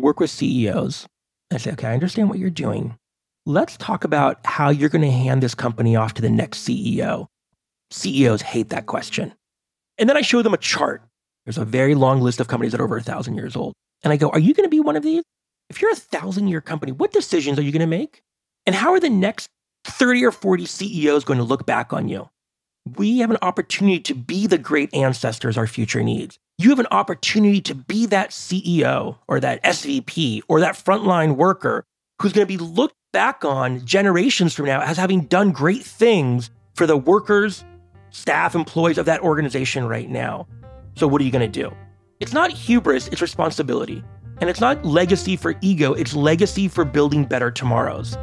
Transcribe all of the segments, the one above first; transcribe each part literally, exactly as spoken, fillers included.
work with C E Os. I say, okay, I understand what you're doing. Let's talk about how you're going to hand this company off to the next C E O. C E Os hate that question. And then I show them a chart. There's a very long list of companies that are over a thousand years old. And I go, are you going to be one of these? If you're a thousand year company, what decisions are you going to make? And how are the next thirty or forty C E Os going to look back on you? We have an opportunity to be the great ancestors our future needs. You have an opportunity to be that C E O or that S V P or that frontline worker who's going to be looked back on generations from now as having done great things for the workers, staff, employees of that organization right now. So what are you going to do? It's not hubris, it's responsibility. And it's not legacy for ego, it's legacy for building better tomorrows.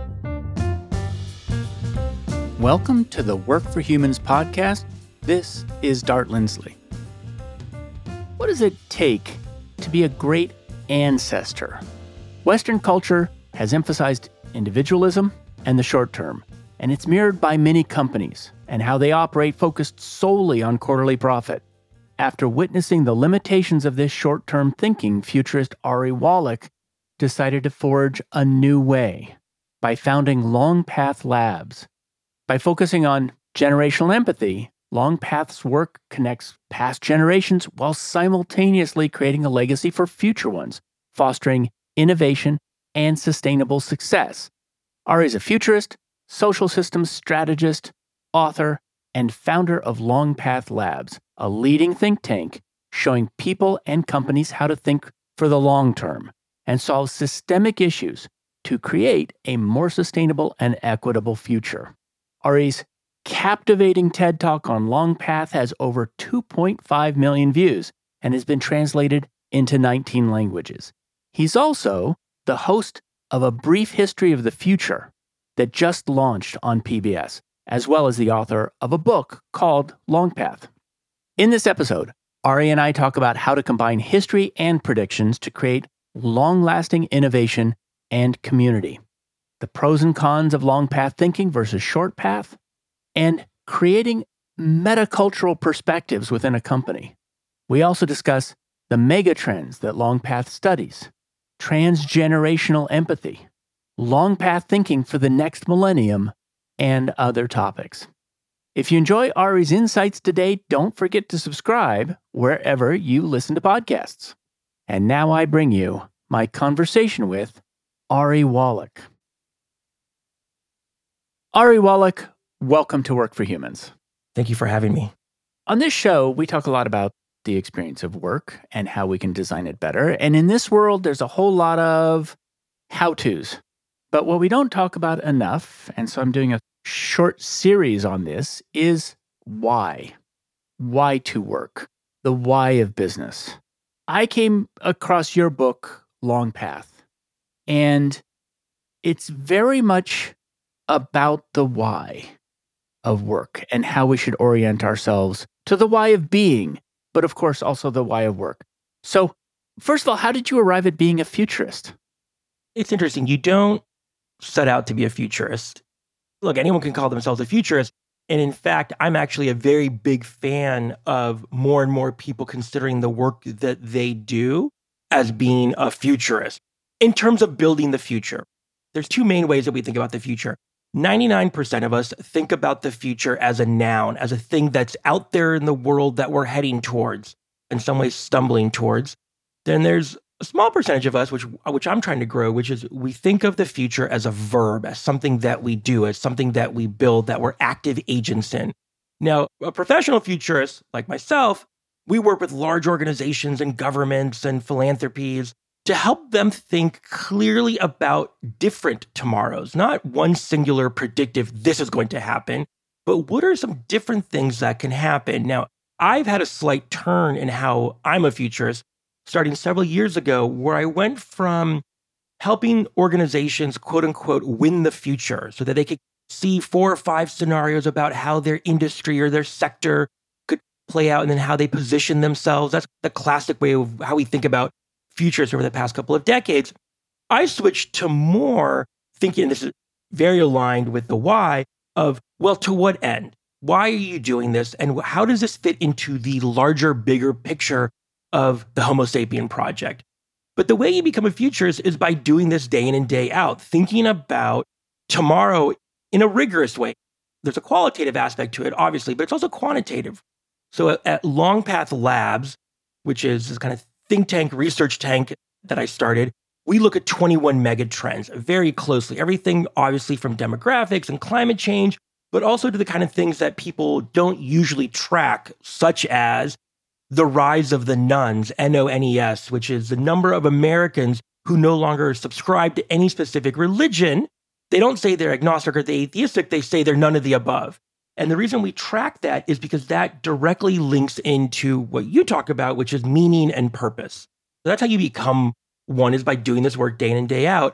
Welcome to the Work for Humans podcast. This is Dart Lindsley. What does it take to be a great ancestor? Western culture has emphasized individualism and the short term, and it's mirrored by many companies and how they operate focused solely on quarterly profit. After witnessing the limitations of this short-term thinking, futurist Ari Wallach decided to forge a new way by founding Longpath Labs. By focusing on generational empathy, Longpath's work connects past generations while simultaneously creating a legacy for future ones, fostering innovation and sustainable success. Ari is a futurist, social systems strategist, author, and founder of Longpath Labs, a leading think tank showing people and companies how to think for the long term and solve systemic issues to create a more sustainable and equitable future. Ari's captivating TED Talk on Longpath has over two point five million views and has been translated into nineteen languages. He's also the host of A Brief History of the Future that just launched on P B S, as well as the author of a book called Longpath. In this episode, Ari and I talk about how to combine history and predictions to create long-lasting innovation and community, the pros and cons of long-path thinking versus short-path, and creating metacultural perspectives within a company. We also discuss the megatrends that Longpath studies, transgenerational empathy, long-path thinking for the next millennium, and other topics. If you enjoy Ari's insights today, don't forget to subscribe wherever you listen to podcasts. And now I bring you my conversation with Ari Wallach. Ari Wallach, welcome to Work for Humans. Thank you for having me. On this show, we talk a lot about the experience of work and how we can design it better. And in this world, there's a whole lot of how-tos. But what we don't talk about enough, and so I'm doing a short series on this, is why. Why to work. The why of business. I came across your book, Longpath, and it's very much about the why of work and how we should orient ourselves to the why of being, but of course also the why of work. So, first of all, how did you arrive at being a futurist? It's interesting. You don't set out to be a futurist. Look, anyone can call themselves a futurist. And in fact, I'm actually a very big fan of more and more people considering the work that they do as being a futurist. In terms of building the future, there's two main ways that we think about the future. ninety-nine percent of us think about the future as a noun, as a thing that's out there in the world that we're heading towards, in some ways stumbling towards. Then there's a small percentage of us, which which I'm trying to grow, which is we think of the future as a verb, as something that we do, as something that we build, that we're active agents in. Now, a professional futurist like myself, we work with large organizations and governments and philanthropies to help them think clearly about different tomorrows, not one singular predictive, this is going to happen, but what are some different things that can happen? Now, I've had a slight turn in how I'm a futurist, starting several years ago, where I went from helping organizations, quote unquote, win the future so that they could see four or five scenarios about how their industry or their sector could play out and then how they position themselves. That's the classic way of how we think about futures over the past couple of decades. I switched to more thinking, and this is very aligned with the why, of, well, to what end? Why are you doing this? And how does this fit into the larger, bigger picture of the Homo sapien project? But the way you become a futurist is by doing this day in and day out, thinking about tomorrow in a rigorous way. There's a qualitative aspect to it, obviously, but it's also quantitative. So at, at Longpath Labs, which is this kind of think tank, research tank that I started, we look at twenty-one mega trends very closely. Everything, obviously, from demographics and climate change, but also to the kind of things that people don't usually track, such as the rise of the nones, N O N E S, which is the number of Americans who no longer subscribe to any specific religion. They don't say they're agnostic or they're atheistic, they say they're none of the above. And the reason we track that is because that directly links into what you talk about, which is meaning and purpose. So that's how you become one, is by doing this work day in and day out.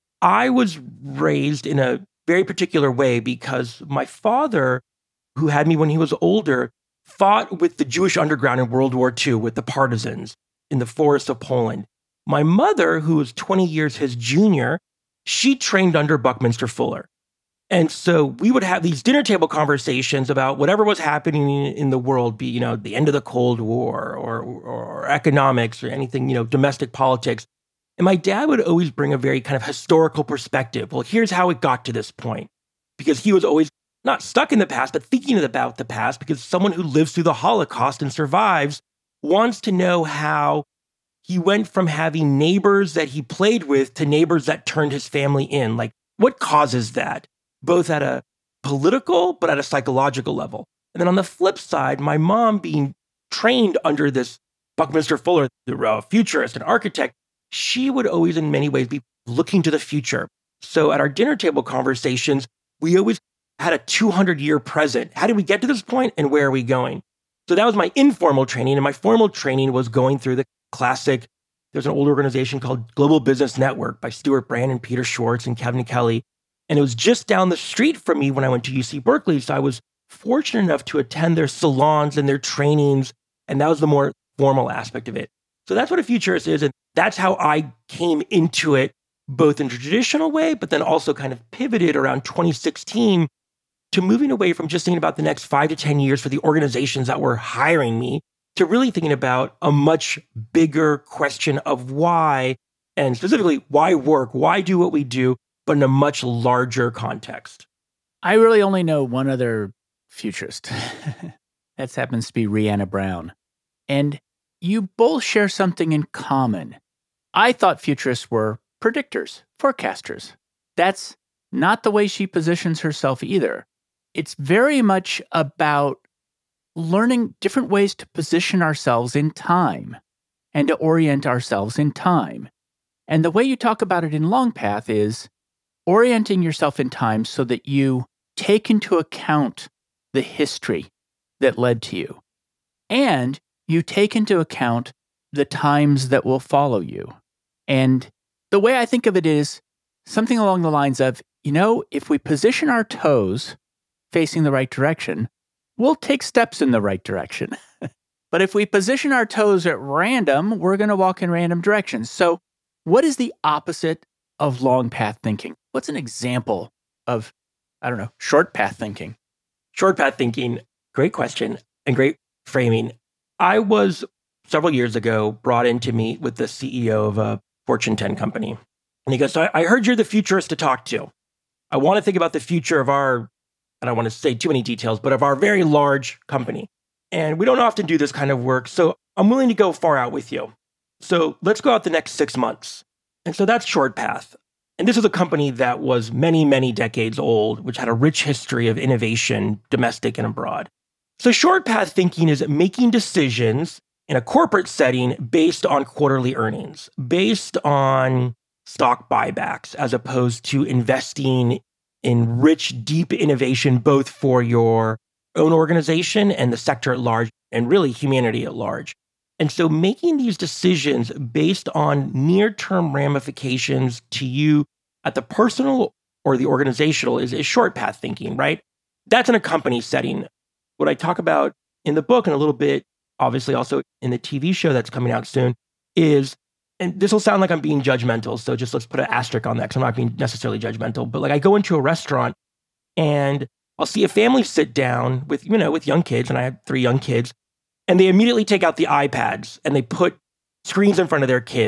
I was raised in a very particular way because my father, who had me when he was older, fought with the Jewish underground in World War Two with the partisans in the forests of Poland. My mother, who was twenty years his junior, she trained under Buckminster Fuller. And so we would have these dinner table conversations about whatever was happening in the world, be, you know, the end of the Cold War or, or economics or anything, you know, domestic politics. And my dad would always bring a very kind of historical perspective. Well, here's how it got to this point. Because he was always not stuck in the past, but thinking about the past, because someone who lives through the Holocaust and survives wants to know how he went from having neighbors that he played with to neighbors that turned his family in. Like, what causes that? Both at a political, but at a psychological level. And then on the flip side, my mom, being trained under this Buckminster Fuller, the uh, futurist and architect, she would always in many ways be looking to the future. So at our dinner table conversations, we always had a two hundred year present. How did we get to this point and where are we going? So that was my informal training. And my formal training was going through the classic, there's an old organization called Global Business Network by Stuart Brand and Peter Schwartz and Kevin Kelly. And it was just down the street from me when I went to U C Berkeley. So I was fortunate enough to attend their salons and their trainings. And that was the more formal aspect of it. So that's what a futurist is. And that's how I came into it, both in a traditional way, but then also kind of pivoted around twenty sixteen to moving away from just thinking about the next five to ten years for the organizations that were hiring me to really thinking about a much bigger question of why, and specifically why work, why do what we do, but in a much larger context. I really only know one other futurist. That happens to be Rhianna Brown. And you both share something in common. I thought futurists were predictors, forecasters. That's not the way she positions herself either. It's very much about learning different ways to position ourselves in time and to orient ourselves in time. And the way you talk about it in Longpath is orienting yourself in time so that you take into account the history that led to you. And you take into account the times that will follow you. And the way I think of it is something along the lines of, you know, if we position our toes facing the right direction, we'll take steps in the right direction. But if we position our toes at random, we're going to walk in random directions. So what is the opposite of long path thinking? What's an example of, I don't know, short path thinking? Short path thinking, great question and great framing. I was several years ago brought in to meet with the C E O of a Fortune ten company. And he goes, so I heard you're the futurist to talk to. I want to think about the future of our, I don't want to say too many details, but of our very large company. And we don't often do this kind of work. So I'm willing to go far out with you. So let's go out the next six months. And so that's short path. And this is a company that was many, many decades old, which had a rich history of innovation, domestic and abroad. So short path thinking is making decisions in a corporate setting based on quarterly earnings, based on stock buybacks, as opposed to investing in rich, deep innovation, both for your own organization and the sector at large, and really humanity at large. And so making these decisions based on near-term ramifications to you at the personal or the organizational is, is short path thinking, right? That's in a company setting. What I talk about in the book and a little bit, obviously also in the T V show that's coming out soon, is, and this will sound like I'm being judgmental, so just let's put an asterisk on that because I'm not being necessarily judgmental, but like I go into a restaurant and I'll see a family sit down with, you know, with young kids, and I have three young kids, and they immediately take out the iPads and they put screens in front of their kids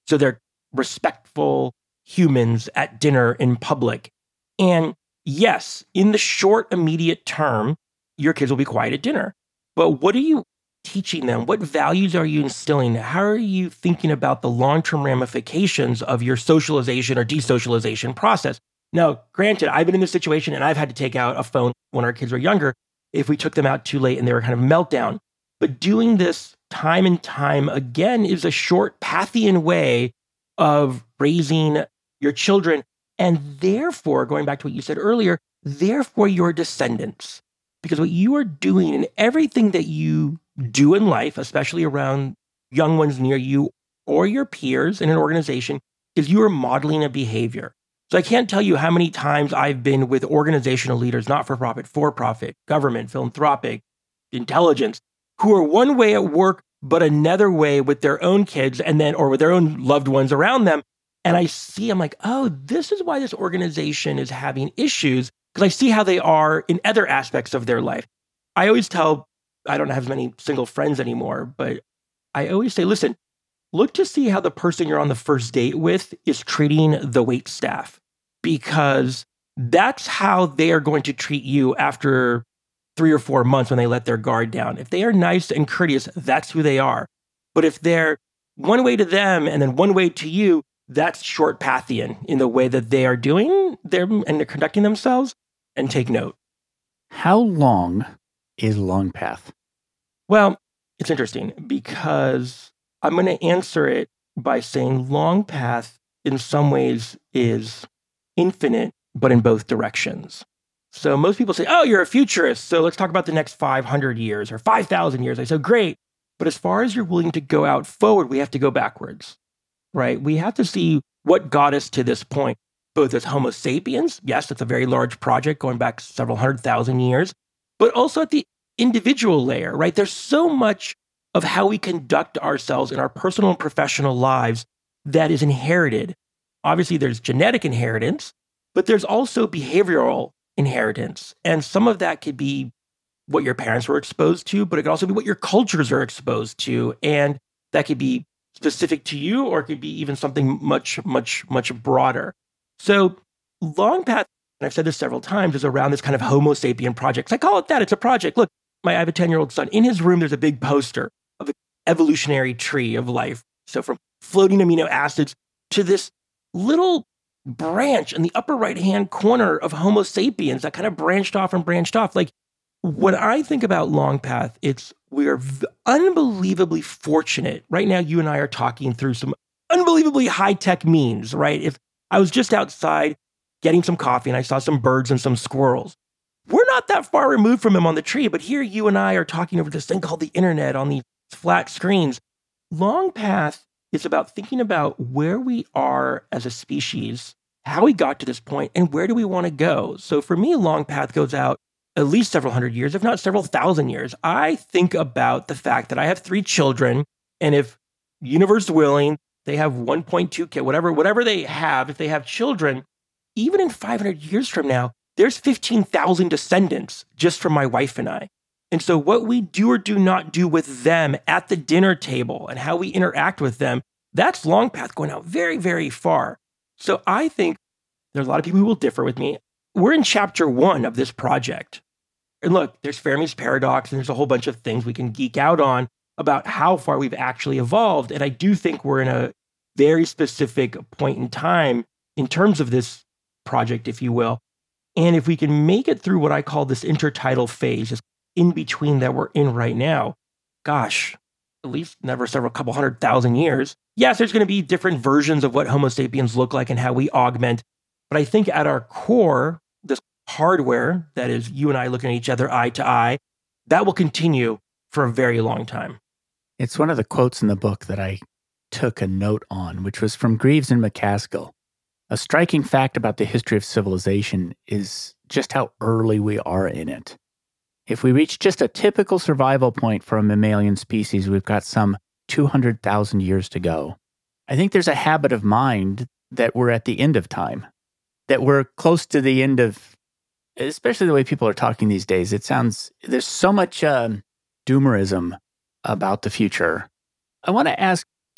So they're respectful humans at dinner in public. And yes, in the short, immediate term, your kids will be quiet at dinner. But what are you teaching them? What values are you instilling? How are you thinking about the long-term ramifications of your socialization or desocialization process? Now, granted, I've been in this situation and I've had to take out a phone when our kids were younger if we took them out too late and they were kind of meltdown. But doing this time and time again is a short Pathian way of raising your children. And therefore, going back to what you said earlier, therefore your descendants. Because what you are doing and everything that you do in life, especially around young ones near you or your peers in an organization, is you are modeling a behavior. So I can't tell you how many times I've been with organizational leaders, not-for-profit, for-profit, government, philanthropic, intelligence, who are one way at work, but another way with their own kids and then, or with their own loved ones around them. And I see, I'm like, oh, this is why this organization is having issues, because I see how they are in other aspects of their life. I always tell, I don't have as many single friends anymore, but I always say, listen, look to see how the person you're on the first date with is treating the wait staff, because that's how they are going to treat you after three or four months when they let their guard down. If they are nice and courteous, that's who they are. But if they're one way to them and then one way to you, that's short Pathian in the way that they are doing them and they're conducting themselves. And take note. How long is long path? Well, it's interesting because I'm going to answer it by saying long path in some ways is infinite, but in both directions. So most people say, oh, you're a futurist, so let's talk about the next five hundred years or five thousand years. I say, great. But as far as you're willing to go out forward, we have to go backwards, right? We have to see what got us to this point, both as Homo sapiens. Yes, that's a very large project going back several hundred thousand years, but also at the individual layer, right? There's so much of how we conduct ourselves in our personal and professional lives that is inherited. Obviously, there's genetic inheritance, but there's also behavioral inheritance. And some of that could be what your parents were exposed to, but it could also be what your cultures are exposed to. And that could be specific to you, or it could be even something much, much, much broader. So long path, and I've said this several times, is around this kind of Homo sapien project. I call it that. It's a project. Look, my, I have a ten-year-old son. In his room, there's a big poster of an evolutionary tree of life. So from floating amino acids to this little branch in the upper right-hand corner of Homo sapiens that kind of branched off and branched off. Like, when I think about long path, it's we are v- unbelievably fortunate. Right now, you and I are talking through some unbelievably high-tech means, right? If I was just outside getting some coffee and I saw some birds and some squirrels, we're not that far removed from them on the tree, but here you and I are talking over this thing called the internet on these flat screens. Long path is about thinking about where we are as a species, how we got to this point, and where do we want to go. So for me, long path goes out at least several hundred years, if not several thousand years. I think about the fact that I have three children, and if universe willing, they have one point two kids, whatever, whatever they have, if they have children, even in five hundred years from now, there's fifteen thousand descendants just from my wife and I. And so what we do or do not do with them at the dinner table and how we interact with them, that's long path going out very, very far. So I think there's a lot of people who will differ with me. We're in chapter one of this project. And look, there's Fermi's paradox, and there's a whole bunch of things we can geek out on about how far we've actually evolved. And I do think we're in a very specific point in time in terms of this project, if you will. And if we can make it through what I call this intertidal phase, this in between that we're in right now, gosh, at least never several couple hundred thousand years. Yes, there's going to be different versions of what Homo sapiens look like and how we augment. But I think at our core, this hardware that is you and I looking at each other eye to eye, that will continue for a very long time. It's one of the quotes in the book that I took a note on, which was from Greaves and McCaskill. A striking fact about the history of civilization is just how early we are in it. If we reach just a typical survival point for a mammalian species, we've got some two hundred thousand years to go. I think there's a habit of mind that we're at the end of time, that we're close to the end of, especially the way people are talking these days. It sounds, there's so much um, doomerism about the future. I want to ask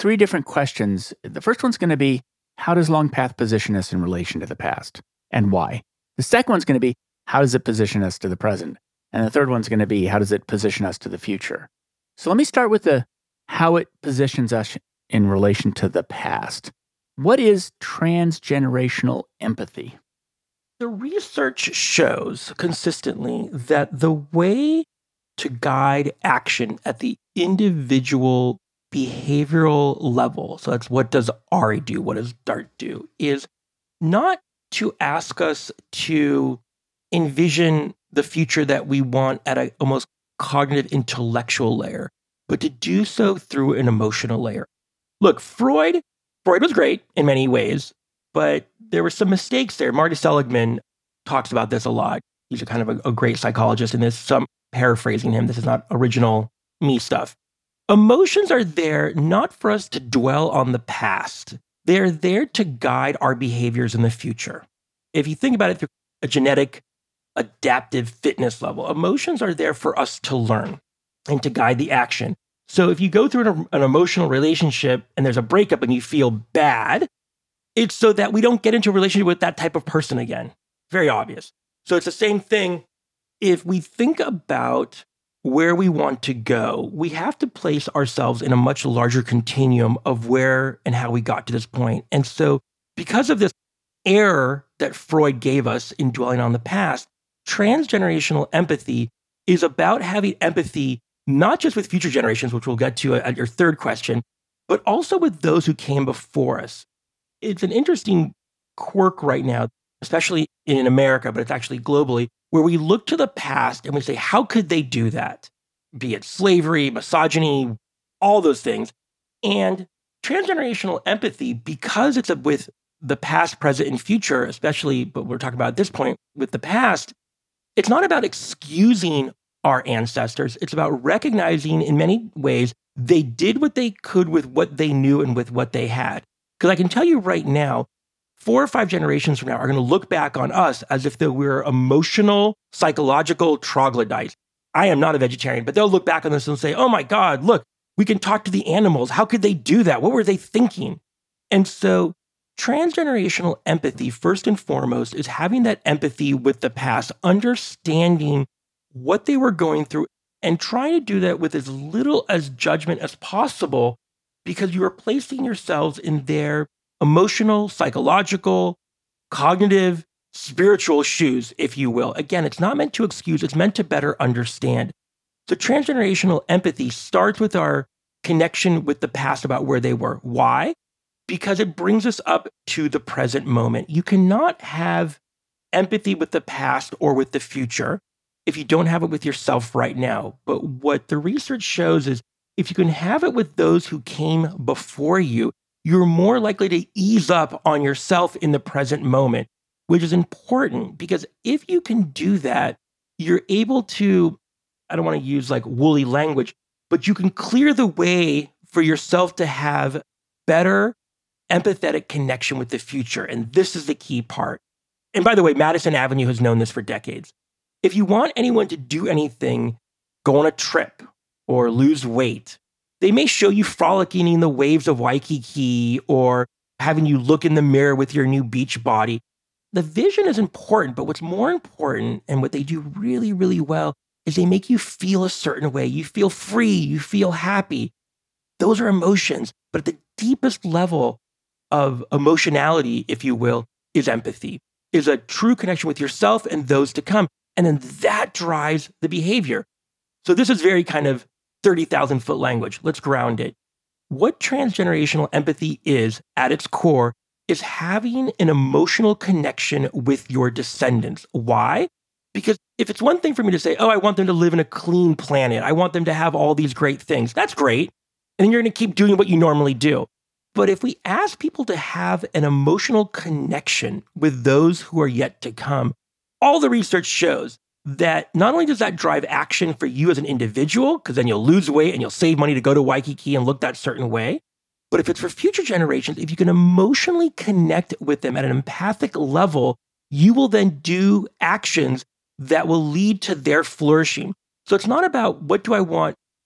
three different questions. The first one's going to be, how does Long Path position us in relation to the past and why? The second one's going to be, how does it position us to the present? And the third one's going to be, how does it position us to the future? So let me start with the how it positions us in relation to the past. What is transgenerational empathy? The research shows consistently that the way to guide action at the individual behavioral level, so that's what does Ari do, what does DART do, is not to ask us to envision the future that we want at a almost cognitive intellectual layer, but to do so through an emotional layer. Look, Freud, Freud was great in many ways, but there were some mistakes there. Marty Seligman talks about this a lot. He's a kind of a, a great psychologist in this. So I'm paraphrasing him. This is not original me stuff. Emotions are there not for us to dwell on the past. They're there to guide our behaviors in the future. If you think about it through a genetic, adaptive fitness level, emotions are there for us to learn and to guide the action. So if you go through an, an emotional relationship and there's a breakup and you feel bad, it's so that we don't get into a relationship with that type of person again. Very obvious. So it's the same thing. If we think about where we want to go, we have to place ourselves in a much larger continuum of where and how we got to this point. And so because of this error that Freud gave us in dwelling on the past, transgenerational empathy is about having empathy not just with future generations, which we'll get to at your third question, but also with those who came before us. It's an interesting quirk right now, especially in America, but it's actually globally, where we look to the past and we say, how could they do that? Be it slavery, misogyny, all those things. And transgenerational empathy, because it's a, with the past, present, and future, especially, but we're talking about at this point with the past, it's not about excusing our ancestors. It's about recognizing in many ways they did what they could with what they knew and with what they had. Because I can tell you right now, four or five generations from now are going to look back on us as if they were emotional, psychological troglodytes. I am not a vegetarian, but they'll look back on this and say, oh my God, look, we can talk to the animals. How could they do that? What were they thinking? And so transgenerational empathy, first and foremost, is having that empathy with the past, understanding what they were going through and trying to do that with as little as judgment as possible, because you are placing yourselves in their emotional, psychological, cognitive, spiritual shoes, if you will. Again, it's not meant to excuse, it's meant to better understand. So transgenerational empathy starts with our connection with the past about where they were. Why? Because it brings us up to the present moment. You cannot have empathy with the past or with the future if you don't have it with yourself right now. But what the research shows is if you can have it with those who came before you, you're more likely to ease up on yourself in the present moment, which is important because if you can do that, you're able to, I don't want to use like woolly language, but you can clear the way for yourself to have better empathetic connection with the future. And this is the key part. And by the way, Madison Avenue has known this for decades. If you want anyone to do anything, go on a trip or lose weight, they may show you frolicking in the waves of Waikiki or having you look in the mirror with your new beach body. The vision is important, but what's more important and what they do really, really well is they make you feel a certain way. You feel free, you feel happy. Those are emotions, but at the deepest level of emotionality, if you will, is empathy, is a true connection with yourself and those to come. And then that drives the behavior. So this is very kind of thirty thousand foot language. Let's ground it. What transgenerational empathy is at its core is having an emotional connection with your descendants. Why? Because if it's one thing for me to say, oh, I want them to live in a clean planet, I want them to have all these great things, that's great. And then you're going to keep doing what you normally do. But if we ask people to have an emotional connection with those who are yet to come, all the research shows that not only does that drive action for you as an individual, because then you'll lose weight and you'll save money to go to Waikiki and look that certain way, but if it's for future generations, if you can emotionally connect with them at an empathic level, you will then do actions that will lead to their flourishing. So it's not about what do I want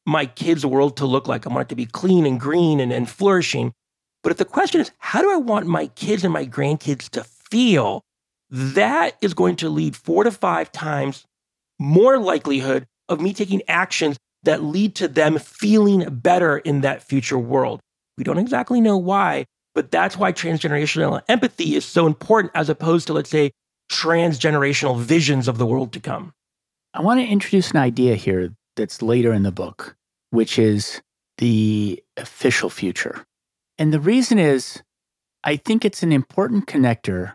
my kids' world to look like. I want it to be clean and green and, and flourishing. But if the question is, how do I want my kids and my grandkids to feel? That is going to lead four to five times more likelihood of me taking actions that lead to them feeling better in that future world. We don't exactly know why, but that's why transgenerational empathy is so important as opposed to, let's say, transgenerational visions of the world to come. I want to introduce an idea here that's later in the book, which is the official future. And the reason is, I think it's an important connector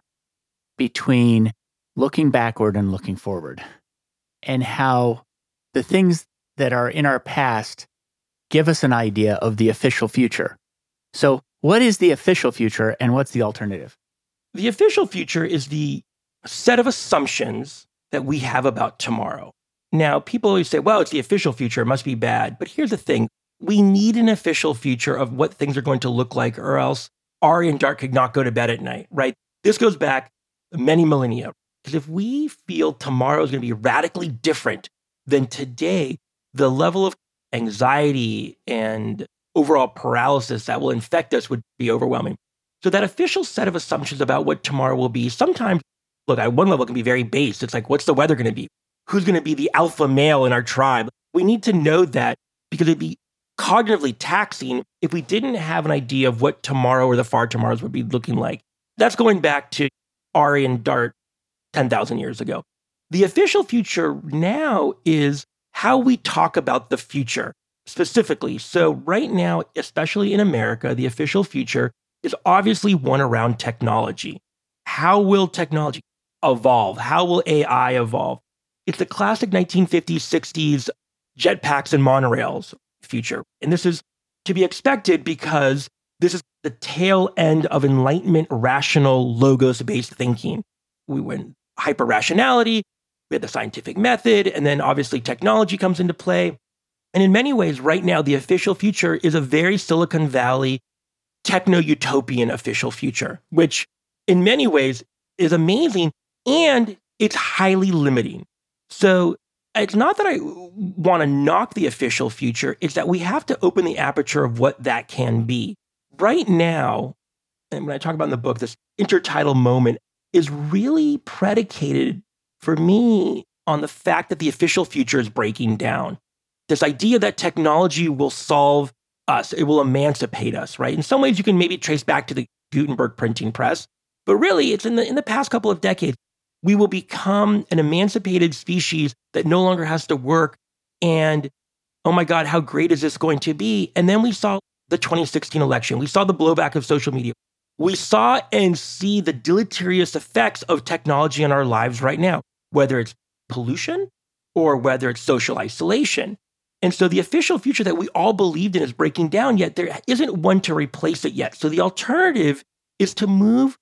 between looking backward and looking forward, and how the things that are in our past give us an idea of the official future. So what is the official future and what's the alternative? The official future is the set of assumptions that we have about tomorrow. Now, people always say, well, it's the official future, it must be bad. But here's the thing. We need an official future of what things are going to look like, or else Ari and Dart could not go to bed at night, right? This goes back many millennia. Because if we feel tomorrow is going to be radically different than today, the level of anxiety and overall paralysis that will infect us would be overwhelming. So that official set of assumptions about what tomorrow will be, sometimes, look, at one level, it can be very base. It's like, what's the weather going to be? Who's going to be the alpha male in our tribe? We need to know that because it'd be cognitively taxing if we didn't have an idea of what tomorrow or the far tomorrows would be looking like. That's going back to Ari and Dart ten thousand years ago. The official future now is how we talk about the future specifically. So right now, especially in America, the official future is obviously one around technology. How will technology evolve? How will A I evolve? It's the classic nineteen fifties, sixties jetpacks and monorails future. And this is to be expected because this is the tail end of Enlightenment, rational, logos-based thinking. We went hyper-rationality, we had the scientific method, and then obviously technology comes into play. And in many ways, right now, the official future is a very Silicon Valley, techno-utopian official future, which in many ways is amazing, and it's highly limiting. So it's not that I want to knock the official future, it's that we have to open the aperture of what that can be. Right now, and when I talk about in the book, this intertidal moment is really predicated for me on the fact that the official future is breaking down. This idea that technology will solve us, it will emancipate us, right? In some ways, you can maybe trace back to the Gutenberg printing press, but really, it's in the in the past couple of decades, we will become an emancipated species that no longer has to work. And oh my God, how great is this going to be? And then we saw the twenty sixteen election. We saw the blowback of social media. We saw and see the deleterious effects of technology in our lives right now, whether it's pollution or whether it's social isolation. And so the official future that we all believed in is breaking down, yet there isn't one to replace it yet. So the alternative is to move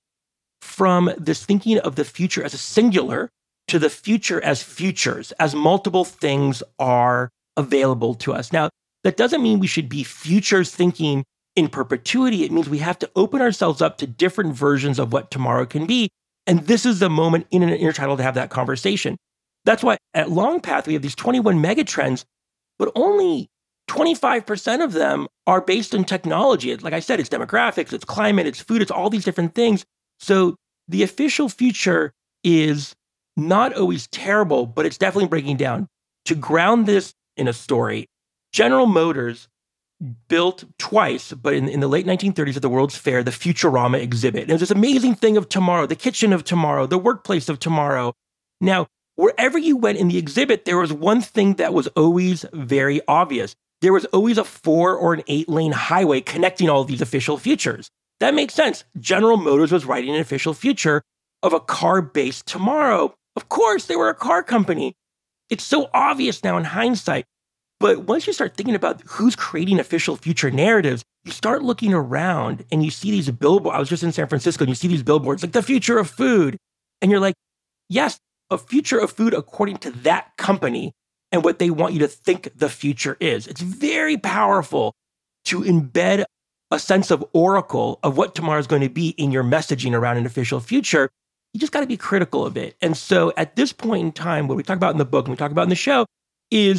from this thinking of the future as a singular to the future as futures, as multiple things are available to us. Now, that doesn't mean we should be futures thinking in perpetuity. It means we have to open ourselves up to different versions of what tomorrow can be. And this is the moment in an intertidal to have that conversation. That's why at Longpath, we have these twenty-one megatrends, but only twenty-five percent of them are based on technology. Like I said, it's demographics, it's climate, it's food, it's all these different things. So the official future is not always terrible, but it's definitely breaking down. To ground this in a story, General Motors built twice, but in, in the late nineteen thirties at the World's Fair, the Futurama exhibit. And it was this amazing thing of tomorrow, the kitchen of tomorrow, the workplace of tomorrow. Now, wherever you went in the exhibit, there was one thing that was always very obvious. There was always a four or an eight lane highway connecting all of these official futures. That makes sense. General Motors was writing an official future of a car-based tomorrow. Of course, they were a car company. It's so obvious now in hindsight. But once you start thinking about who's creating official future narratives, you start looking around and you see these billboards. I was just in San Francisco and you see these billboards like the future of food. And you're like, yes, a future of food according to that company and what they want you to think the future is. It's very powerful to embed a sense of oracle of what tomorrow is going to be in your messaging around an official future. You just got to be critical of it. And so at this point in time, what we talk about in the book and we talk about in the show is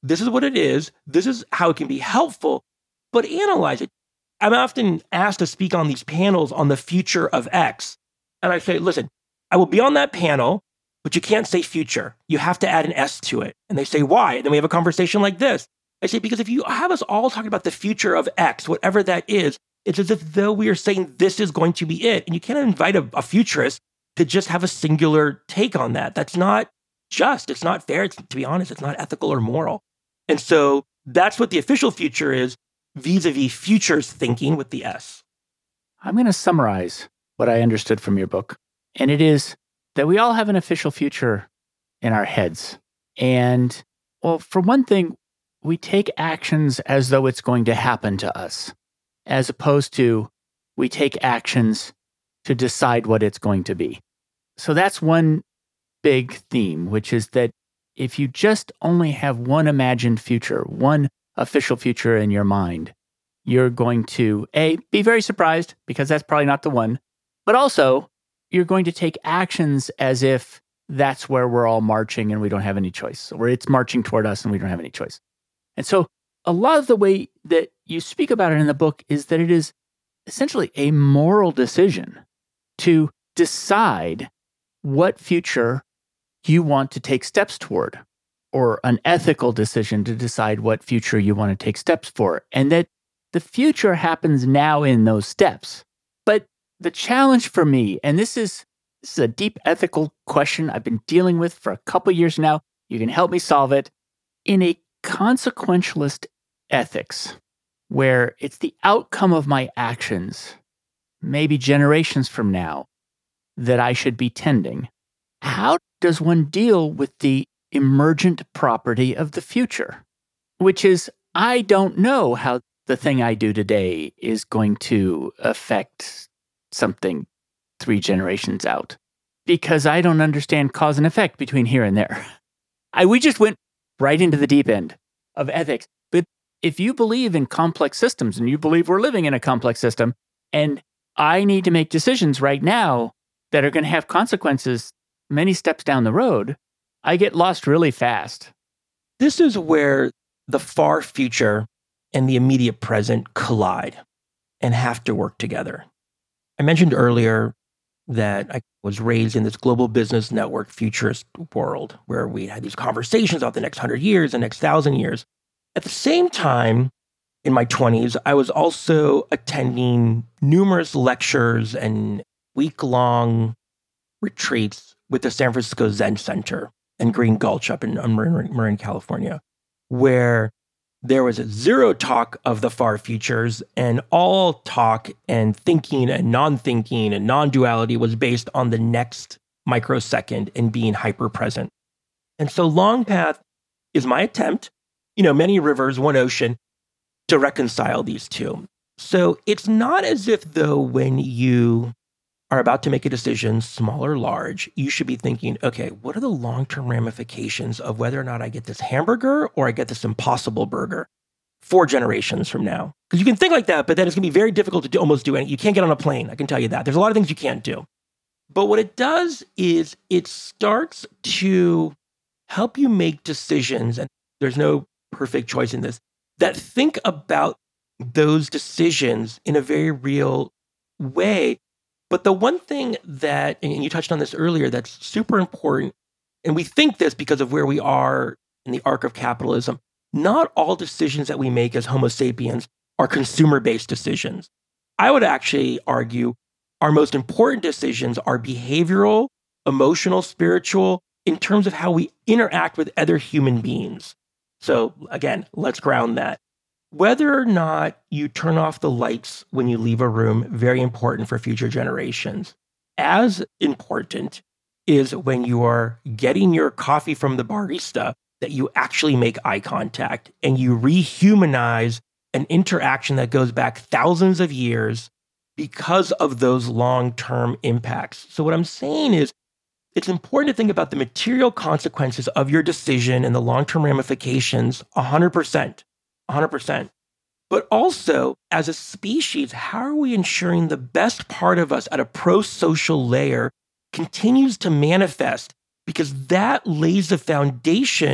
This is what it is. This is how it can be helpful, but analyze it. I'm often asked to speak on these panels on the future of X. And I say, listen, I will be on that panel, but you can't say future. You have to add an S to it. And they say, why? And then we have a conversation like this. I say, because if you have us all talking about the future of X, whatever that is, it's as if though we are saying this is going to be it. And you can't invite a, a futurist to just have a singular take on that. That's not just. It's not fair. It's, to be honest, it's not ethical or moral. And so that's what the official future is vis-a-vis futures thinking with the S. I'm going to summarize what I understood from your book. And it is that we all have an official future in our heads. And, well, for one thing, we take actions as though it's going to happen to us, as opposed to we take actions to decide what it's going to be. So that's one big theme, which is that if you just only have one imagined future, one official future in your mind, you're going to, A, be very surprised because that's probably not the one, but also you're going to take actions as if that's where we're all marching and we don't have any choice, or it's marching toward us and we don't have any choice. And so a lot of the way that you speak about it in the book is that it is essentially a moral decision to decide what future you want to take steps toward, or an ethical decision to decide what future you want to take steps for, and that the future happens now in those steps. But the challenge for me, and this is this is a deep ethical question I've been dealing with for a couple years now, you can help me solve it, in a consequentialist ethics, where it's the outcome of my actions, maybe generations from now, that I should be tending. How does one deal with the emergent property of the future? Which is, I don't know how the thing I do today is going to affect something three generations out, because I don't understand cause and effect between here and there. I, we just went right into the deep end of ethics. But if you believe in complex systems and you believe we're living in a complex system, and I need to make decisions right now that are going to have consequences many steps down the road, I get lost really fast. This is where the far future and the immediate present collide and have to work together. I mentioned earlier that I was raised in this global business network futurist world where we had these conversations about the next hundred years, the next thousand years. At the same time, in my twenties, I was also attending numerous lectures and week-long retreats with the San Francisco Zen Center and Green Gulch up in Marin, Marin, California, where there was zero talk of the far futures, and all talk and thinking and non-thinking and non-duality was based on the next microsecond and being hyper-present. And so Long Path is my attempt, you know, many rivers, one ocean, to reconcile these two. So it's not as if, though, when you are about to make a decision, small or large, you should be thinking, okay, what are the long-term ramifications of whether or not I get this hamburger or I get this impossible burger four generations from now? Because you can think like that, but then it's going to be very difficult to do, almost do anything. You can't get on a plane, I can tell you that. There's a lot of things you can't do. But what it does is it starts to help you make decisions, and there's no perfect choice in this, that think about those decisions in a very real way. But the one thing that, and you touched on this earlier, that's super important, and we think this because of where we are in the arc of capitalism, not all decisions that we make as Homo sapiens are consumer-based decisions. I would actually argue our most important decisions are behavioral, emotional, spiritual, in terms of how we interact with other human beings. So again, let's ground that. Whether or not you turn off the lights when you leave a room, very important for future generations. As important is when you are getting your coffee from the barista, that you actually make eye contact and you rehumanize an interaction that goes back thousands of years because of those long-term impacts. So what I'm saying is, it's important to think about the material consequences of your decision and the long-term ramifications one hundred percent. one hundred percent. But also, as a species, how are we ensuring the best part of us at a pro-social layer continues to manifest? Because that lays the foundation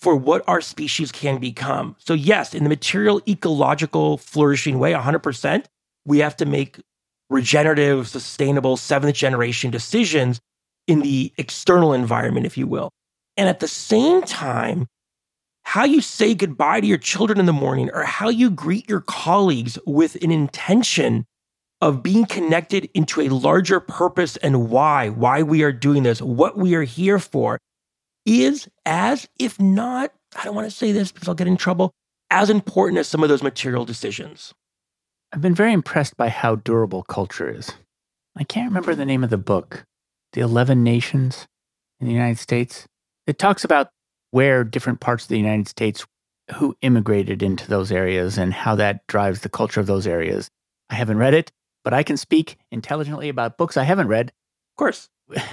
for what our species can become. So yes, in the material, ecological, flourishing way, one hundred percent, we have to make regenerative, sustainable, seventh generation decisions in the external environment, if you will. And at the same time, how you say goodbye to your children in the morning or how you greet your colleagues with an intention of being connected into a larger purpose and why, why we are doing this, what we are here for, is as, if not, I don't want to say this because I'll get in trouble, as important as some of those material decisions. I've been very impressed by how durable culture is. I can't remember the name of the book, The eleven Nations in the United States. It talks about where different parts of the United States, who immigrated into those areas and how that drives the culture of those areas. I haven't read it, but I can speak intelligently about books I haven't read. Of course.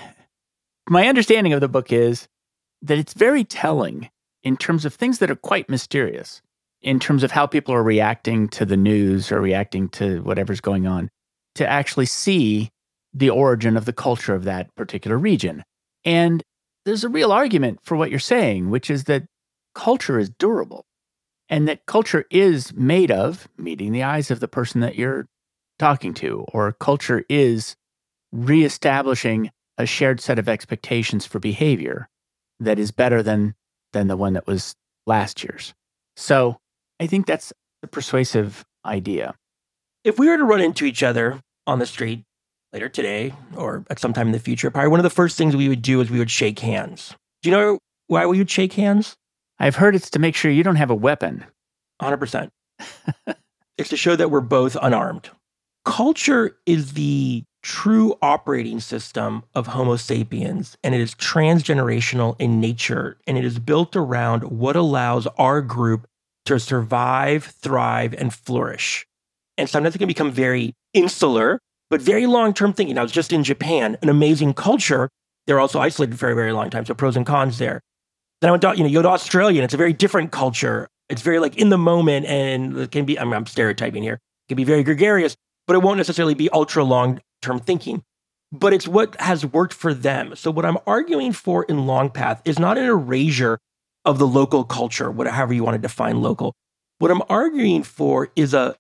My understanding of the book is that it's very telling in terms of things that are quite mysterious, in terms of how people are reacting to the news or reacting to whatever's going on, to actually see the origin of the culture of that particular region. And there's a real argument for what you're saying, which is that culture is durable and that culture is made of meeting the eyes of the person that you're talking to, or culture is reestablishing a shared set of expectations for behavior that is better than than the one that was last year's. So I think that's a persuasive idea. If we were to run into each other on the street later today or at some time in the future, probably one of the first things we would do is we would shake hands. Do you know why we would shake hands? I've heard it's to make sure you don't have a weapon. one hundred percent. It's to show that we're both unarmed. Culture is the true operating system of Homo sapiens, and it is transgenerational in nature, and it is built around what allows our group to survive, thrive, and flourish. And sometimes it can become very insular, but very long-term thinking. I was just in Japan, an amazing culture. They're also isolated for a very, very long time, so pros and cons there. Then I went to, you know, you go to Australia, and it's a very different culture. It's very like in the moment, and it can be, I mean, I'm stereotyping here, it can be very gregarious, but it won't necessarily be ultra long-term thinking. But it's what has worked for them. So what I'm arguing for in Longpath is not an erasure of the local culture, whatever you want to define local. What I'm arguing for is a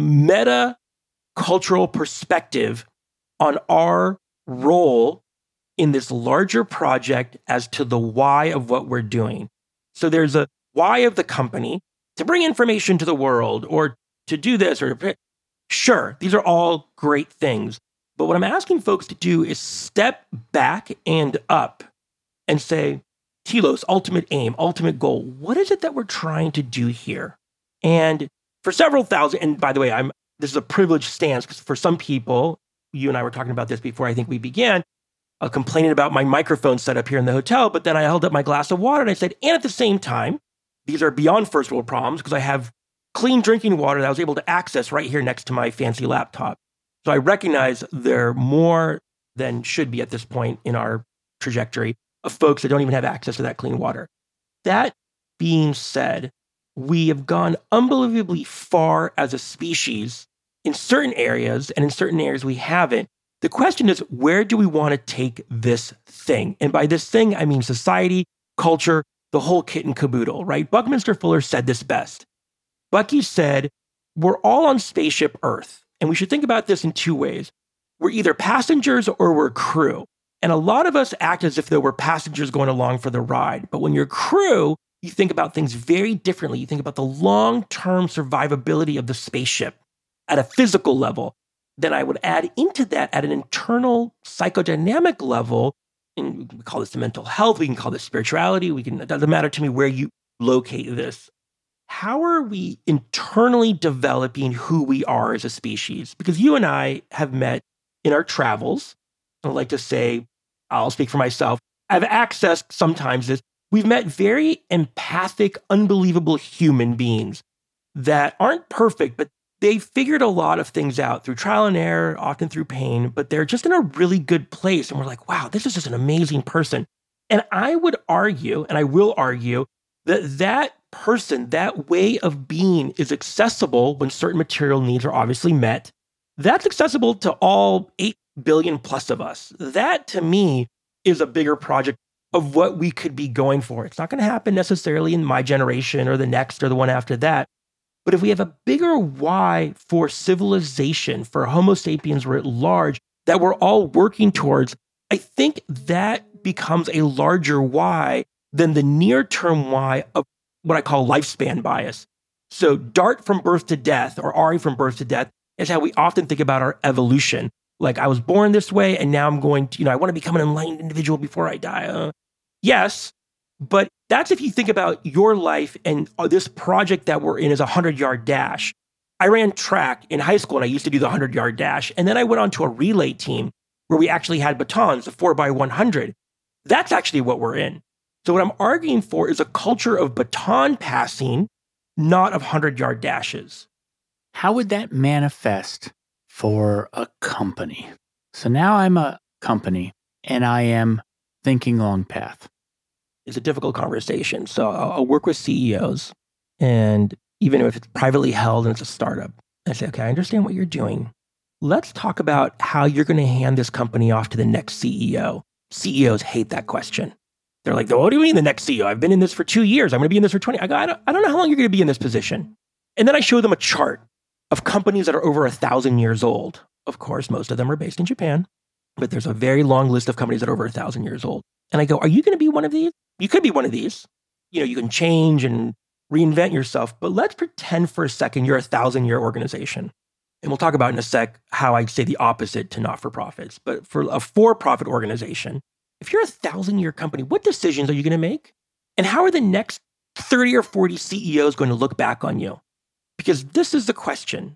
meta cultural perspective on our role in this larger project as to the why of what we're doing. So there's a why of the company to bring information to the world or to do this or to, sure, these are all great things. But what I'm asking folks to do is step back and up and say, telos, ultimate aim, ultimate goal. What is it that we're trying to do here? And for several thousand, and by the way, I'm this is a privileged stance because for some people, you and I were talking about this before I think we began, uh, complaining about my microphone setup here in the hotel, but then I held up my glass of water and I said, and at the same time, these are beyond first world problems because I have clean drinking water that I was able to access right here next to my fancy laptop. So I recognize there are more than should be at this point in our trajectory of folks that don't even have access to that clean water. That being said, we have gone unbelievably far as a species in certain areas, and in certain areas we haven't. The question is, where do we want to take this thing? And by this thing, I mean society, culture, the whole kit and caboodle, right? Buckminster Fuller said this best. Bucky said, we're all on spaceship Earth, and we should think about this in two ways. We're either passengers or we're crew. And a lot of us act as if there were passengers going along for the ride. But when you're crew, you think about things very differently. You think about the long-term survivability of the spaceship at a physical level. Then I would add into that at an internal psychodynamic level, and we can call this the mental health, we can call this spirituality, we can, it doesn't matter to me where you locate this. How are we internally developing who we are as a species? Because you and I have met in our travels. I like to say, I'll speak for myself. I've accessed sometimes this. We've met very empathic, unbelievable human beings that aren't perfect, but they figured a lot of things out through trial and error, often through pain, but they're just in a really good place. And we're like, wow, this is just an amazing person. And I would argue, and I will argue, that that person, that way of being is accessible when certain material needs are obviously met. That's accessible to all eight billion plus of us. That, to me, is a bigger project of what we could be going for. It's not going to happen necessarily in my generation or the next or the one after that. But if we have a bigger why for civilization, for Homo sapiens writ large, that we're all working towards, I think that becomes a larger why than the near-term why of what I call lifespan bias. So DART from birth to death, or ARI from birth to death, is how we often think about our evolution. Like, I was born this way, and now I'm going to, you know, I want to become an enlightened individual before I die. Uh, yes, but that's if you think about your life and uh, this project that we're in is a hundred-yard dash. I ran track in high school, and I used to do the hundred-yard dash. And then I went on to a relay team where we actually had batons, the four by one hundred. That's actually what we're in. So what I'm arguing for is a culture of baton passing, not of hundred-yard dashes. How would that manifest for a company? So now I'm a company and I am thinking long path. It's a difficult conversation. So I'll, I'll work with C E Os, and even if it's privately held and it's a startup, I say, okay, I understand what you're doing. Let's talk about how you're going to hand this company off to the next C E O. C E Os hate that question. They're like, what do you mean the next C E O? I've been in this for two years. I'm going to be in this for twenty. I go, I don't, I don't know how long you're going to be in this position. And then I show them a chart of companies that are over a thousand years old. Of course, most of them are based in Japan, but there's a very long list of companies that are over a thousand years old. And I go, are you going to be one of these? You could be one of these. You know, you can change and reinvent yourself, but let's pretend for a second you're a thousand year organization. And we'll talk about in a sec how I'd say the opposite to not-for-profits. But for a for-profit organization, if you're a thousand-year company, what decisions are you going to make? And how are the next thirty or forty C E Os going to look back on you? Because this is the question.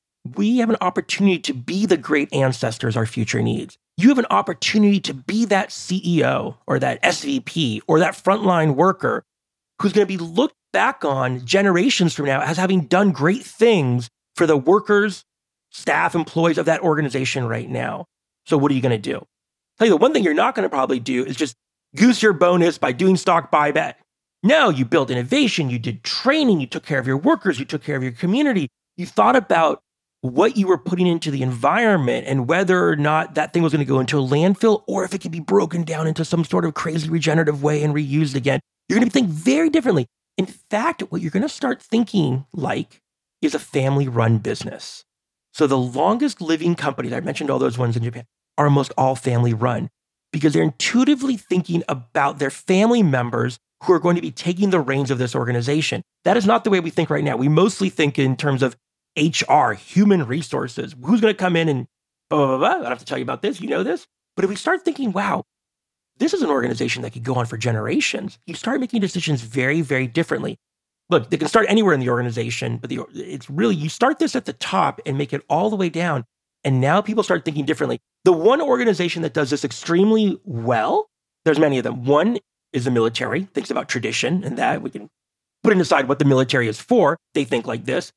We have an opportunity to be the great ancestors our future needs. You have an opportunity to be that C E O or that S V P or that frontline worker who's going to be looked back on generations from now as having done great things for the workers, staff, employees of that organization right now. So what are you going to do? I'll tell you, the one thing you're not going to probably do is just goose your bonus by doing stock buyback. No, you built innovation, you did training, you took care of your workers, you took care of your community. You thought about what you were putting into the environment and whether or not that thing was going to go into a landfill or if it could be broken down into some sort of crazy regenerative way and reused again. You're going to think very differently. In fact, what you're going to start thinking like is a family-run business. So the longest living companies, I mentioned all those ones in Japan, are almost all family-run because they're intuitively thinking about their family members who are going to be taking the reins of this organization. That is not the way we think right now. We mostly think in terms of H R, human resources. Who's going to come in and blah, blah, blah, blah. I don't have to tell you about this. You know this. But if we start thinking, wow, this is an organization that could go on for generations, you start making decisions very, very differently. Look, they can start anywhere in the organization, but the, it's really, you start this at the top and make it all the way down. And now people start thinking differently. The one organization that does this extremely well, there's many of them. One is the military, thinks about tradition and that. We can put it aside what the military is for. They think like this.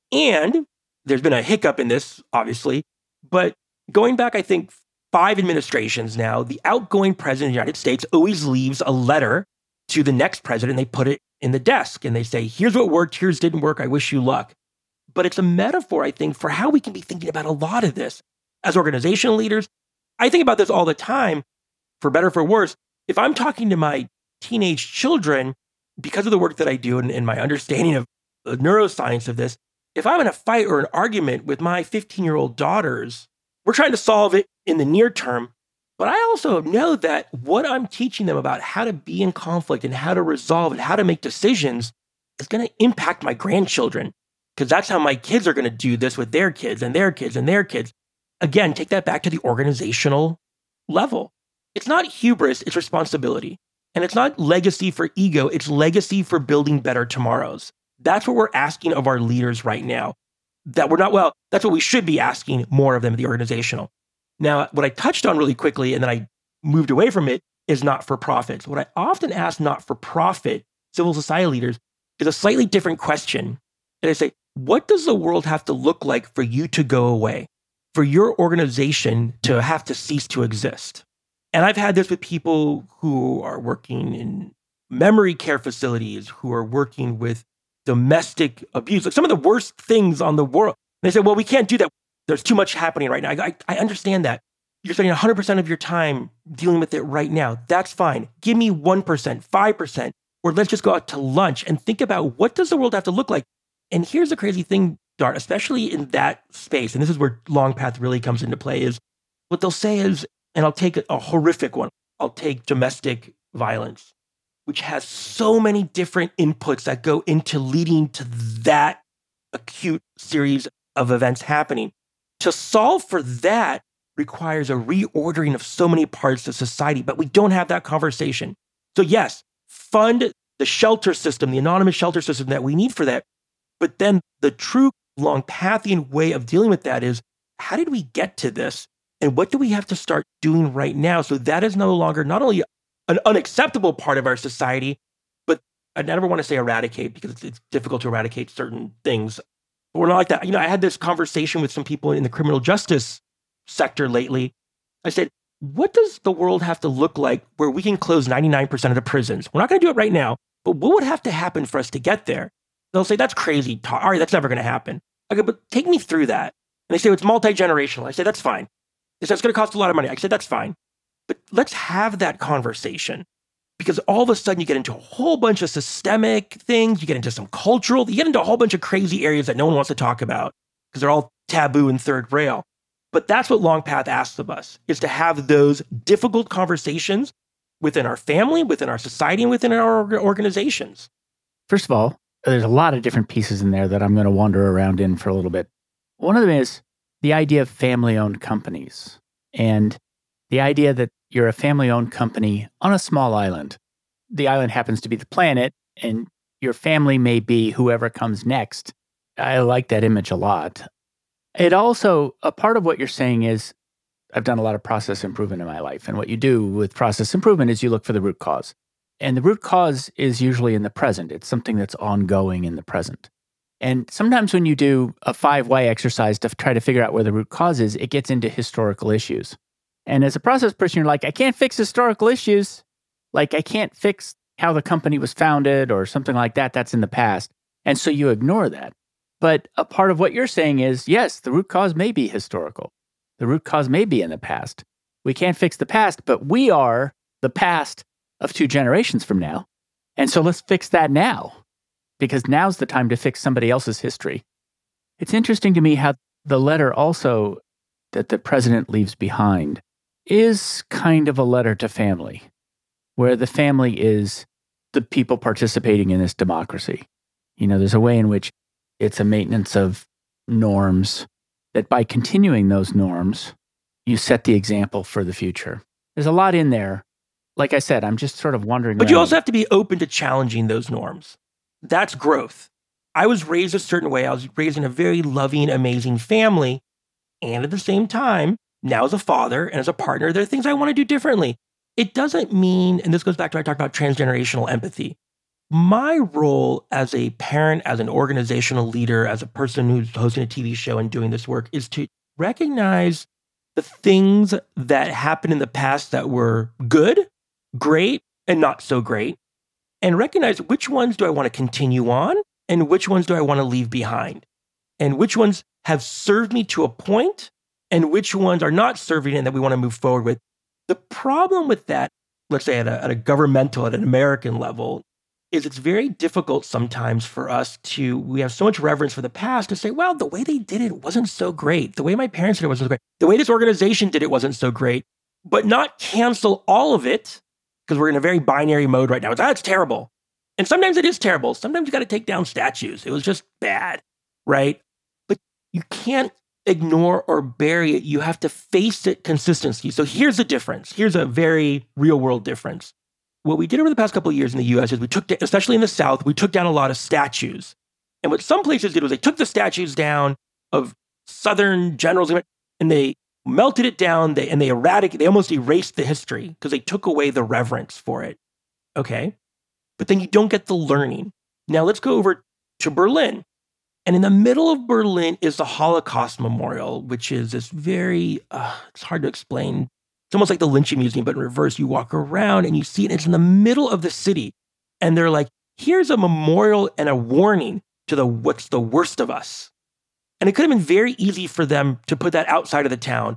And there's been a hiccup in this, obviously. But going back, I think, five administrations now, the outgoing president of the United States always leaves a letter to the next president. They put it in the desk and they say, here's what worked, here's didn't work, I wish you luck. But it's a metaphor, I think, for how we can be thinking about a lot of this. As organizational leaders, I think about this all the time, for better or for worse. If I'm talking to my teenage children, because of the work that I do and, and my understanding of the neuroscience of this, if I'm in a fight or an argument with my fifteen-year-old daughters, we're trying to solve it in the near term. But I also know that what I'm teaching them about how to be in conflict and how to resolve and how to make decisions is going to impact my grandchildren, because that's how my kids are going to do this with their kids and their kids and their kids. Again, take that back to the organizational level. It's not hubris, it's responsibility. And it's not legacy for ego, it's legacy for building better tomorrows. That's what we're asking of our leaders right now. That we're not, well, that's what we should be asking more of them at the organizational. Now, what I touched on really quickly, and then I moved away from it, is not-for-profits. What I often ask not-for-profit civil society leaders is a slightly different question. And I say, what does the world have to look like for you to go away, for your organization to have to cease to exist? And I've had this with people who are working in memory care facilities, who are working with domestic abuse, like some of the worst things on the world. And they say, well, we can't do that. There's too much happening right now. I, I understand that. you're spending one hundred percent of your time dealing with it right now. That's fine. Give me one percent, five percent, or let's just go out to lunch and think about what does the world have to look like? And here's the crazy thing, Dart, especially in that space, and this is where Long Path really comes into play, is what they'll say is, and I'll take a, a horrific one, I'll take domestic violence, which has so many different inputs that go into leading to that acute series of events happening. To solve for that requires a reordering of so many parts of society, but we don't have that conversation. So yes, fund the shelter system, the anonymous shelter system that we need for that. But then the true Longpathian way of dealing with that is, how did we get to this? And what do we have to start doing right now? So that is no longer not only an unacceptable part of our society, but I never want to say eradicate because it's, it's difficult to eradicate certain things. But we're not like that. You know, I had this conversation with some people in the criminal justice sector lately. I said, what does the world have to look like where we can close ninety-nine percent of the prisons? We're not going to do it right now, but what would have to happen for us to get there? They'll say, that's crazy. All right, that's never going to happen. I go, but take me through that. And they say, well, it's multi-generational. I say, that's fine. They say, it's going to cost a lot of money. I said, that's fine. But let's have that conversation, because all of a sudden you get into a whole bunch of systemic things. You get into some cultural, you get into a whole bunch of crazy areas that no one wants to talk about because they're all taboo and third rail. But that's what Long Path asks of us, is to have those difficult conversations within our family, within our society, and within our organizations. First of all, there's a lot of different pieces in there that I'm going to wander around in for a little bit. One of them is the idea of family-owned companies and the idea that you're a family-owned company on a small island. The island happens to be the planet, and your family may be whoever comes next. I like that image a lot. It also, a part of what you're saying is, I've done a lot of process improvement in my life, and what you do with process improvement is you look for the root cause. And the root cause is usually in the present. It's something that's ongoing in the present. And sometimes when you do a five why exercise to try to figure out where the root cause is, it gets into historical issues. And as a process person, you're like, I can't fix historical issues. Like, I can't fix how the company was founded or something like that. That's in the past. And so you ignore that. But a part of what you're saying is, yes, the root cause may be historical. The root cause may be in the past. We can't fix the past, but we are the past of two generations from now. And so let's fix that now, because now's the time to fix somebody else's history. It's interesting to me how the letter also that the president leaves behind is kind of a letter to family, where the family is the people participating in this democracy. You know, there's a way in which it's a maintenance of norms that by continuing those norms, you set the example for the future. There's a lot in there. Like I said, I'm just sort of wondering. But you also have to be open to challenging those norms. That's growth. I was raised a certain way. I was raised in a very loving, amazing family. And at the same time, now as a father and as a partner, there are things I want to do differently. It doesn't mean, and this goes back to what I talked about transgenerational empathy. My role as a parent, as an organizational leader, as a person who's hosting a T V show and doing this work is to recognize the things that happened in the past that were good, great, and not so great, and recognize which ones do I want to continue on and which ones do I want to leave behind, and which ones have served me to a point and which ones are not serving and that we want to move forward with. The problem with that, let's say at a, at a governmental, at an American level, is it's very difficult sometimes for us to, we have so much reverence for the past to say, well, the way they did it wasn't so great. The way my parents did it wasn't so great. The way this organization did it wasn't so great, but not cancel all of it because we're in a very binary mode right now. It's, ah, it's terrible. And sometimes it is terrible. Sometimes you got to take down statues. It was just bad, right? But you can't ignore or bury it. You have to face it consistently. So here's the difference. Here's a very real world difference. What we did over the past couple of years in the U S is we took, especially in the South, we took down a lot of statues. And what some places did was they took the statues down of Southern generals and they melted it down they, and they eradicated, they almost erased the history because they took away the reverence for it. Okay. But then you don't get the learning. Now let's go over to Berlin. And in the middle of Berlin is the Holocaust Memorial, which is this very, uh, it's hard to explain. It's almost like the Lynching Museum, but in reverse. You walk around and you see it, and it's in the middle of the city. And they're like, here's a memorial and a warning to the what's the worst of us. And it could have been very easy for them to put that outside of the town.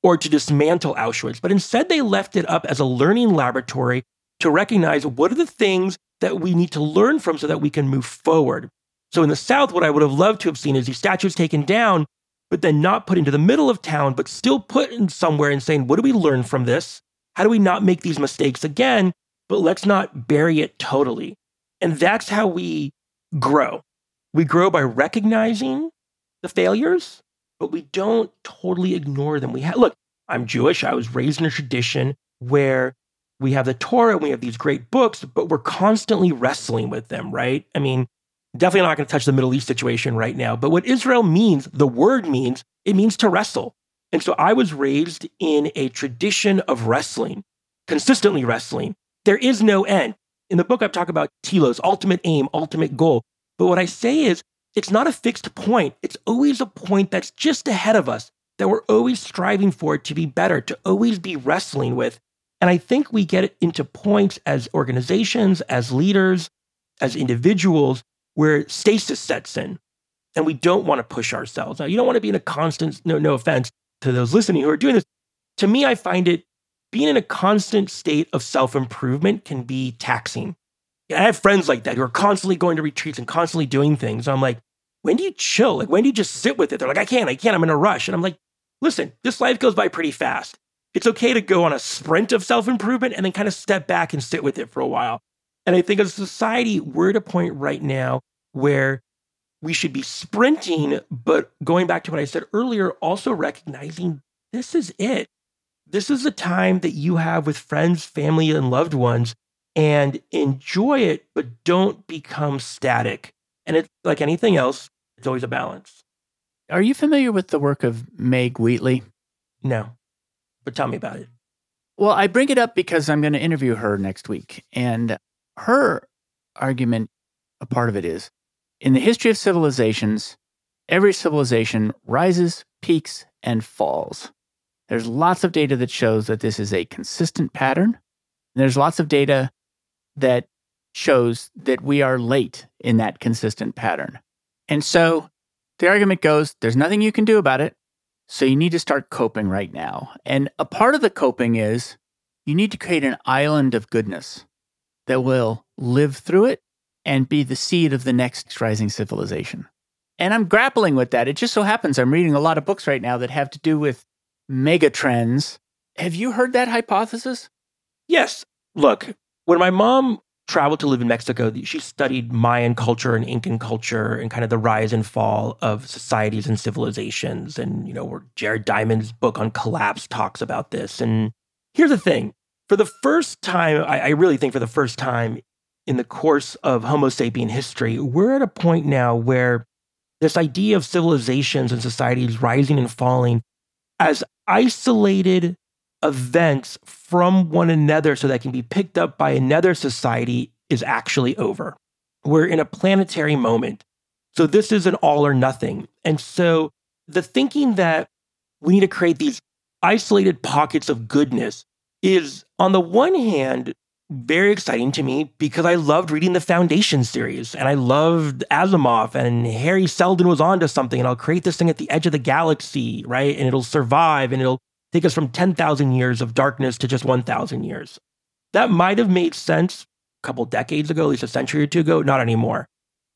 or to dismantle Auschwitz, but instead they left it up as a learning laboratory to recognize what are the things that we need to learn from so that we can move forward. So in the South, what I would have loved to have seen is these statues taken down, but then not put into the middle of town, but still put in somewhere and saying, what do we learn from this? How do we not make these mistakes again? But let's not bury it totally. And that's how we grow. We grow by recognizing the failures, but we don't totally ignore them. We have, look, I'm Jewish. I was raised in a tradition where we have the Torah and we have these great books, but we're constantly wrestling with them, right? I mean, definitely not going to touch the Middle East situation right now, but what Israel means, the word means, it means to wrestle. And so I was raised in a tradition of wrestling, consistently wrestling. There is no end. In the book, I've talked about telos, ultimate aim, ultimate goal. But what I say is, it's not a fixed point. It's always a point that's just ahead of us, that we're always striving for it to be better, to always be wrestling with. And I think we get into points as organizations, as leaders, as individuals, where stasis sets in and we don't want to push ourselves. Now, you don't want to be in a constant, no, no offense to those listening who are doing this. To me, I find it, being in a constant state of self-improvement can be taxing. I have friends like that who are constantly going to retreats and constantly doing things. I'm like, when do you chill? Like, when do you just sit with it? They're like, I can't, I can't, I'm in a rush. And I'm like, listen, this life goes by pretty fast. It's okay to go on a sprint of self-improvement and then kind of step back and sit with it for a while. And I think as a society, we're at a point right now where we should be sprinting, but going back to what I said earlier, also recognizing this is it. This is the time that you have with friends, family, and loved ones, and enjoy it, but don't become static. And it's like anything else, it's always a balance. Are you familiar with the work of Meg Wheatley? No, but tell me about it. Well, I bring it up because I'm going to interview her next week. And her argument, a part of it is, in the history of civilizations, every civilization rises, peaks, and falls. There's lots of data that shows that this is a consistent pattern. There's lots of data that shows that we are late in that consistent pattern. And so the argument goes, there's nothing you can do about it, so you need to start coping right now. And a part of the coping is you need to create an island of goodness that will live through it and be the seed of the next rising civilization. And I'm grappling with that. It just so happens I'm reading a lot of books right now that have to do with mega trends. Have you heard that hypothesis? Yes. Look, when my mom traveled to live in Mexico, she studied Mayan culture and Incan culture and kind of the rise and fall of societies and civilizations. And, you know, where Jared Diamond's book on collapse talks about this. And here's the thing. For the first time, I, I really think for the first time in the course of Homo sapien history, we're at a point now where this idea of civilizations and societies rising and falling as isolated events from one another so that can be picked up by another society is actually over. We're in a planetary moment. So this is an all or nothing. And so the thinking that we need to create these isolated pockets of goodness is, on the one hand, very exciting to me because I loved reading the Foundation series and I loved Asimov, and Harry Seldon was onto something, and I'll create this thing at the edge of the galaxy, right? And it'll survive and it'll take us from ten thousand years of darkness to just one thousand years. That might have made sense a couple decades ago, at least a century or two ago, not anymore.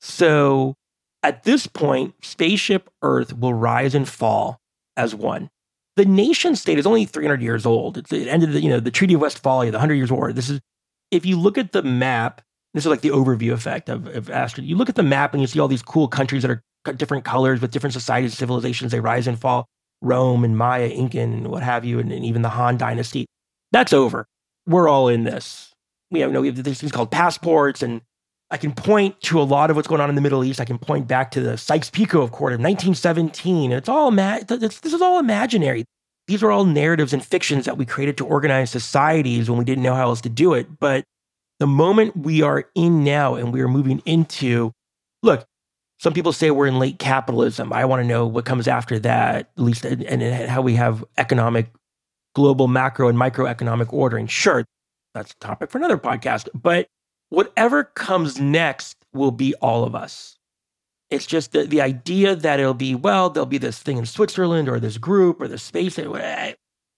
So at this point, Spaceship Earth will rise and fall as one. The nation state is only three hundred years old. It's, it ended, the, you know, the Treaty of Westphalia, the Hundred Years' War. This is, if you look at the map, this is like the overview effect of, of Astrid. You look at the map and you see all these cool countries that are different colors with different societies, civilizations. They rise and fall. Rome and Maya, Incan, and what have you, and, and even the Han Dynasty. That's over. We're all in this. We have, you know, we have these things called passports, and I can point to a lot of what's going on in the Middle East. I can point back to the Sykes-Picot Accord of nineteen seventeen. And it's all ima- it's, this is all imaginary. These are all narratives and fictions that we created to organize societies when we didn't know how else to do it. But the moment we are in now and we are moving into, look, some people say we're in late capitalism. I want to know what comes after that, at least, and, and how we have economic, global macro and microeconomic ordering. Sure, that's a topic for another podcast. But whatever comes next will be all of us. It's just the, the idea that it'll be, well, there'll be this thing in Switzerland or this group or this space.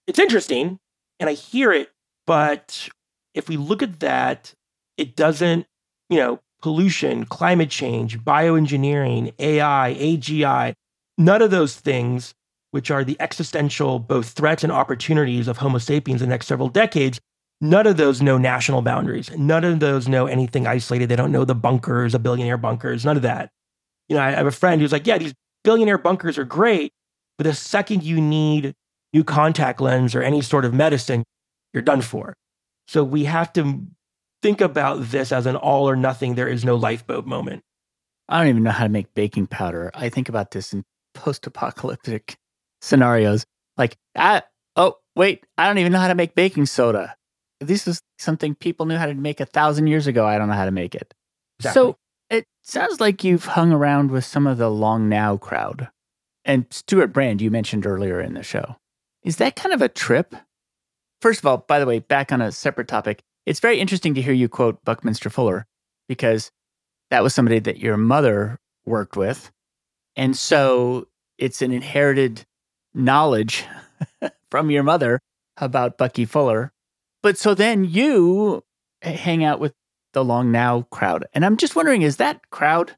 it's interesting and I hear it, but if we look at that, it doesn't, you know, pollution, climate change, bioengineering, A I, A G I, none of those things, which are the existential both threats and opportunities of Homo sapiens in the next several decades, none of those know national boundaries. None of those know anything isolated. They don't know the bunkers, the billionaire bunkers, none of that. You know, I have a friend who's like, yeah, these billionaire bunkers are great, but the second you need new contact lens or any sort of medicine, you're done for. So we have to think about this as an all or nothing, there is no lifeboat moment. I don't even know how to make baking powder. I think about this in post-apocalyptic scenarios. Like, ah, oh, wait, I don't even know how to make baking soda. This is something people knew how to make a thousand years ago. I don't know how to make it. Exactly. So it sounds like you've hung around with some of the Long Now crowd. And Stuart Brand, you mentioned earlier in the show. Is that kind of a trip? First of all, by the way, back on a separate topic, it's very interesting to hear you quote Buckminster Fuller, because that was somebody that your mother worked with. And so it's an inherited knowledge from your mother about Bucky Fuller. But so then you hang out with the Long Now crowd. And I'm just wondering, is that crowd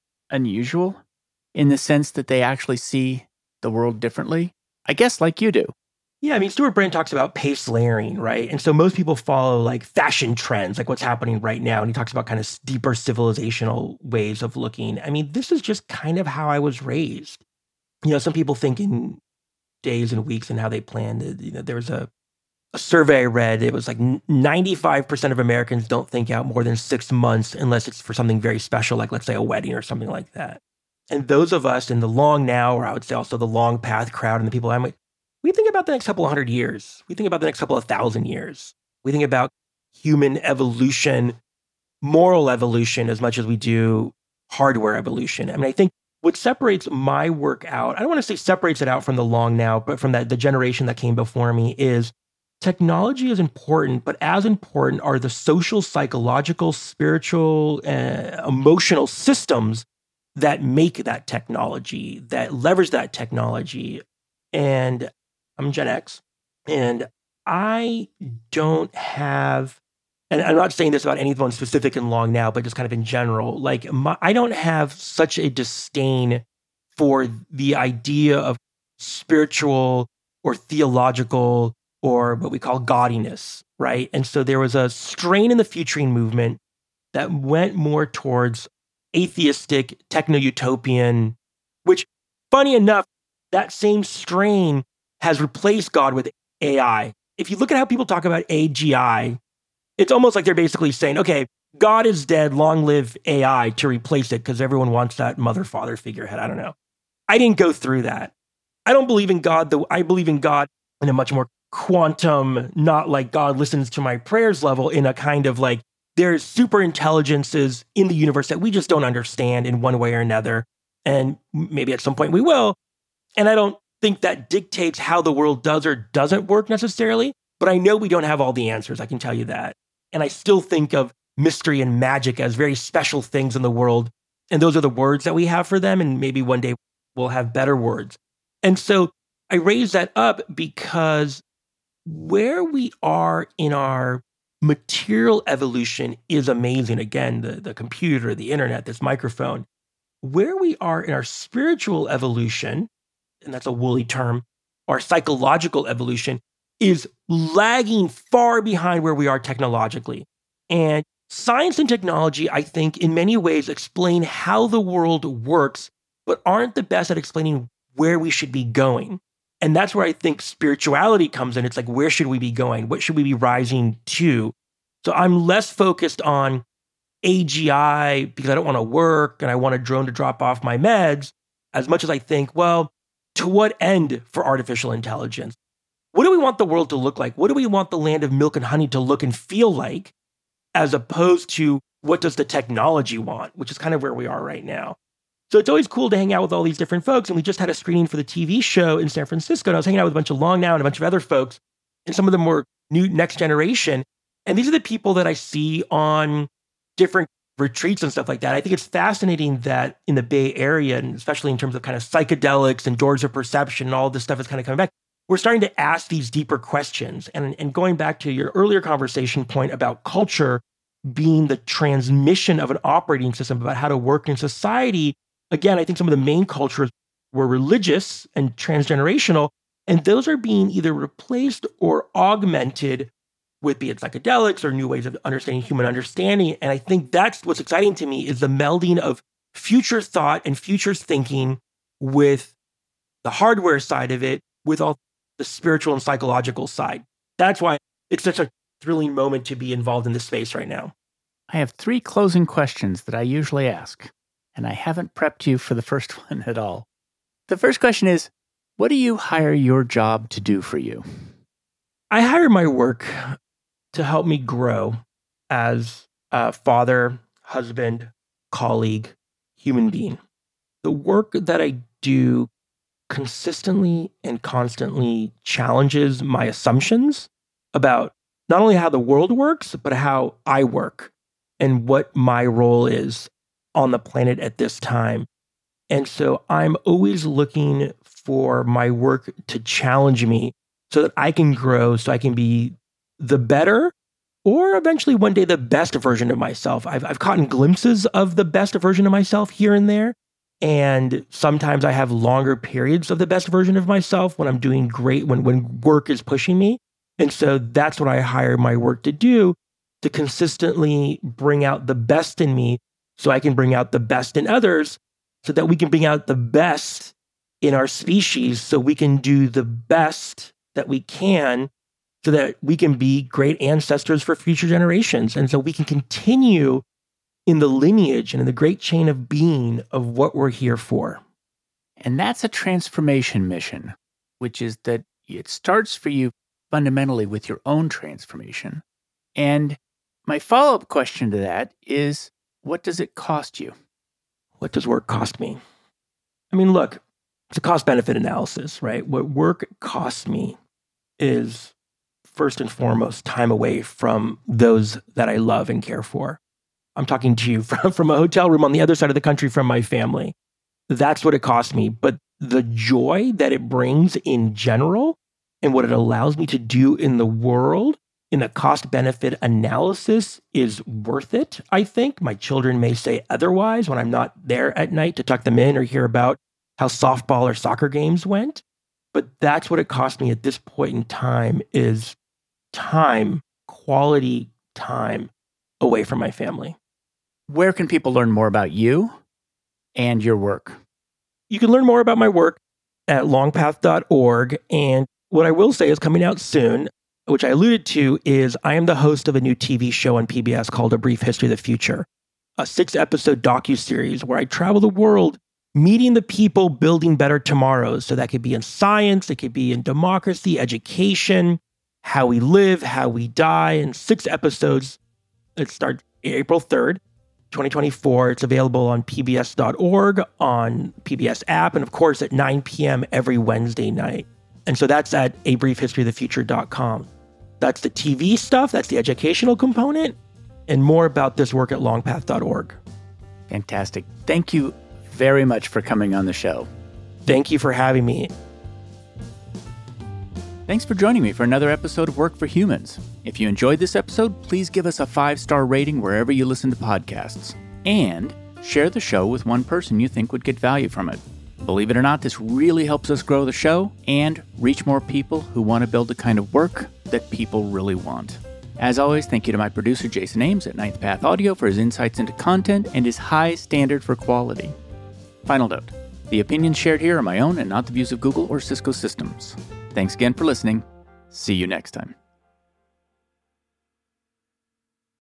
unusual in the sense that they actually see the world differently? I guess like you do. Yeah, I mean, Stuart Brand talks about pace layering, right? And so most people follow like fashion trends, like what's happening right now. And he talks about kind of deeper civilizational ways of looking. I mean, this is just kind of how I was raised. You know, some people think in days and weeks and how they planned it. You know, there was a, a survey I read. It was like ninety-five percent of Americans don't think out more than six months unless it's for something very special, like let's say a wedding or something like that. And those of us in the long now, or I would say also the long path crowd and the people I'm with, we think about the next couple of hundred years. We think about the next couple of thousand years. We think about human evolution, moral evolution, as much as we do hardware evolution. I mean, I think what separates my work out, I don't want to say separates it out from the long now, but from that the generation that came before me, is technology is important, but as important are the social, psychological, spiritual, uh, emotional systems that make that technology, that leverage that technology. And I'm Gen X, and I don't have, and I'm not saying this about anyone specific in long now, but just kind of in general, like my, I don't have such a disdain for the idea of spiritual or theological or what we call gaudiness, right? And so there was a strain in the futuring movement that went more towards atheistic, techno-utopian, which, funny enough, that same strain has replaced God with A I. If you look at how people talk about A G I, it's almost like they're basically saying, okay, God is dead, long live A I to replace it because everyone wants that mother-father figurehead. I don't know. I didn't go through that. I don't believe in God, though. I believe in God in a much more quantum, not like God listens to my prayers level, in a kind of like there's super intelligences in the universe that we just don't understand in one way or another. And maybe at some point we will. And I don't think that dictates how the world does or doesn't work necessarily, but I know we don't have all the answers, I can tell you that. And I still think of mystery and magic as very special things in the world, and those are the words that we have for them, and maybe one day we'll have better words. And so I raise that up because where we are in our material evolution is amazing. Again, the, the computer, the internet, this microphone. Where we are in our spiritual evolution, and that's a woolly term, our psychological evolution is lagging far behind where we are technologically. And science and technology, I think, in many ways explain how the world works, but aren't the best at explaining where we should be going. And that's where I think spirituality comes in. It's like, where should we be going? What should we be rising to? So I'm less focused on A G I because I don't want to work and I want a drone to drop off my meds, as much as I think, well, to what end for artificial intelligence? What do we want the world to look like? What do we want the land of milk and honey to look and feel like, as opposed to what does the technology want, which is kind of where we are right now. So it's always cool to hang out with all these different folks. And we just had a screening for the T V show in San Francisco, and I was hanging out with a bunch of Long Now and a bunch of other folks, and some of them were new next generation. And these are the people that I see on different retreats and stuff like that. I think it's fascinating that in the Bay Area, and especially in terms of kind of psychedelics and doors of perception and all this stuff is kind of coming back, we're starting to ask these deeper questions. And, and going back to your earlier conversation point about culture being the transmission of an operating system about how to work in society, again, I think some of the main cultures were religious and transgenerational, and those are being either replaced or augmented with, be it psychedelics or new ways of understanding human understanding. And I think that's what's exciting to me, is the melding of future thought and futures thinking with the hardware side of it, with all the spiritual and psychological side. That's why it's such a thrilling moment to be involved in this space right now. I have three closing questions that I usually ask, and I haven't prepped you for the first one at all. The first question is, what do you hire your job to do for you? I hire my work to help me grow as a father, husband, colleague, human being. The work that I do consistently and constantly challenges my assumptions about not only how the world works, but how I work and what my role is on the planet at this time. And so I'm always looking for my work to challenge me so that I can grow, so I can be the better or eventually one day the best version of myself. I've, I've caught glimpses of the best version of myself here and there. And sometimes I have longer periods of the best version of myself when I'm doing great, when, when work is pushing me. And so that's what I hire my work to do, to consistently bring out the best in me so I can bring out the best in others, so that we can bring out the best in our species, so we can do the best that we can, so that we can be great ancestors for future generations. And so we can continue in the lineage and in the great chain of being of what we're here for. And that's a transformation mission, which is that it starts for you fundamentally with your own transformation. And my follow-up question to that is, what does it cost you? What does work cost me? I mean, look, it's a cost-benefit analysis, right? What work costs me is, first and foremost, time away from those that I love and care for. I'm talking to you from, from a hotel room on the other side of the country from my family. That's what it costs me. But the joy that it brings in general and what it allows me to do in the world in a cost-benefit analysis is worth it, I think. My children may say otherwise when I'm not there at night to tuck them in or hear about how softball or soccer games went. But that's what it cost me at this point in time, is time, quality time away from my family. Where can people learn more about you and your work? You can learn more about my work at long path dot org. And what I will say is coming out soon, which I alluded to, is I am the host of a new T V show on P B S called A Brief History of the Future, a six-episode docuseries where I travel the world meeting the people building better tomorrows. So that could be in science, it could be in democracy, education, how we live, how we die, in six episodes. It starts April third, twenty twenty-four. It's available on P B S dot org, on P B S app, and of course at nine p.m. every Wednesday night. And so that's at a brief history of the future dot com. That's the T V stuff, that's the educational component, and more about this work at long path dot org. Fantastic. Thank you very much for coming on the show. Thank you for having me. Thanks for joining me for another episode of Work for Humans. If you enjoyed this episode, please give us a five-star rating wherever you listen to podcasts. And share the show with one person you think would get value from it. Believe it or not, this really helps us grow the show and reach more people who want to build the kind of work that people really want. As always, thank you to my producer, Jason Ames at Ninth Path Audio, for his insights into content and his high standard for quality. Final note, the opinions shared here are my own and not the views of Google or Cisco Systems. Thanks again for listening. See you next time.